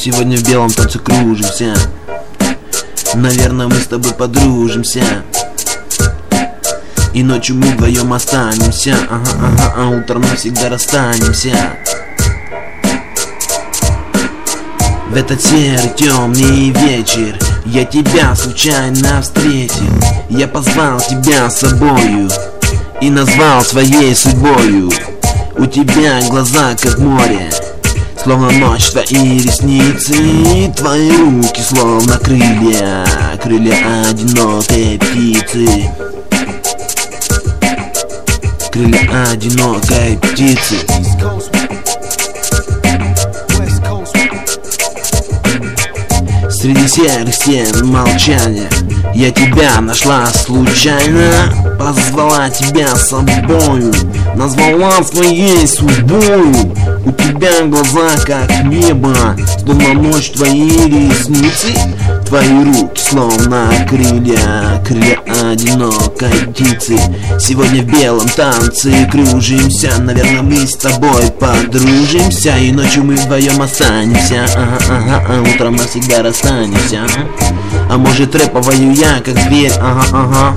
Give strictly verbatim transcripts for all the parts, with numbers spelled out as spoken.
Сегодня в белом танце кружимся. Наверное, мы с тобой подружимся. И ночью мы вдвоем останемся. Ага, ага, а утром навсегда расстанемся. В этот серый темный вечер я тебя случайно встретил. Я позвал тебя с собою и назвал своей судьбою. У тебя глаза как море, словно ночь, твои ресницы, твои руки словно крылья, крылья одинокой птицы, крылья одинокой птицы. Среди серых стен молчания я тебя нашла случайно, позвала тебя с собою, назвала своей судьбою. У тебя глаза как небо, словно ночь, твои ресницы, твои руки словно крылья, крылья одинокой птицы. Сегодня в белом танце кружимся. Наверное, мы с тобой подружимся. И ночью мы вдвоем останемся. Ага, ага, а утром навсегда расстанемся. А может, рэповаю я как зверь. Ага, ага.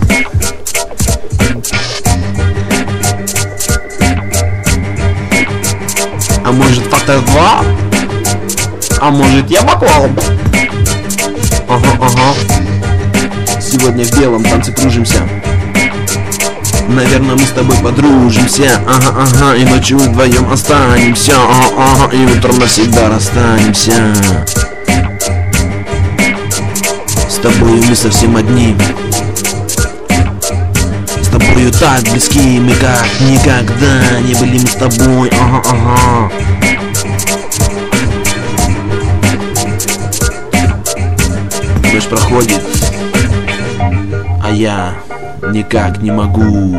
А может, фактор два? А может, я баклал? Ага, ага. Сегодня в белом танце кружимся. Наверное, мы с тобой подружимся. Ага, ага. И ночью вдвоем останемся. Ага, ага. И утром навсегда расстанемся. С тобой мы совсем одни. С тобою так близки мы, как никогда не были мы с тобой. Ага, ага. Ночь проходит, а я никак не могу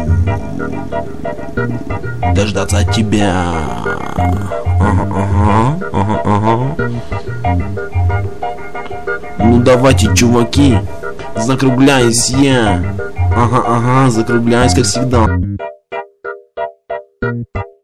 дождаться от тебя. Ага, ага, ага, ага. Ну давайте, чуваки, закругляюсь я. Ага, ага, закругляюсь, как всегда.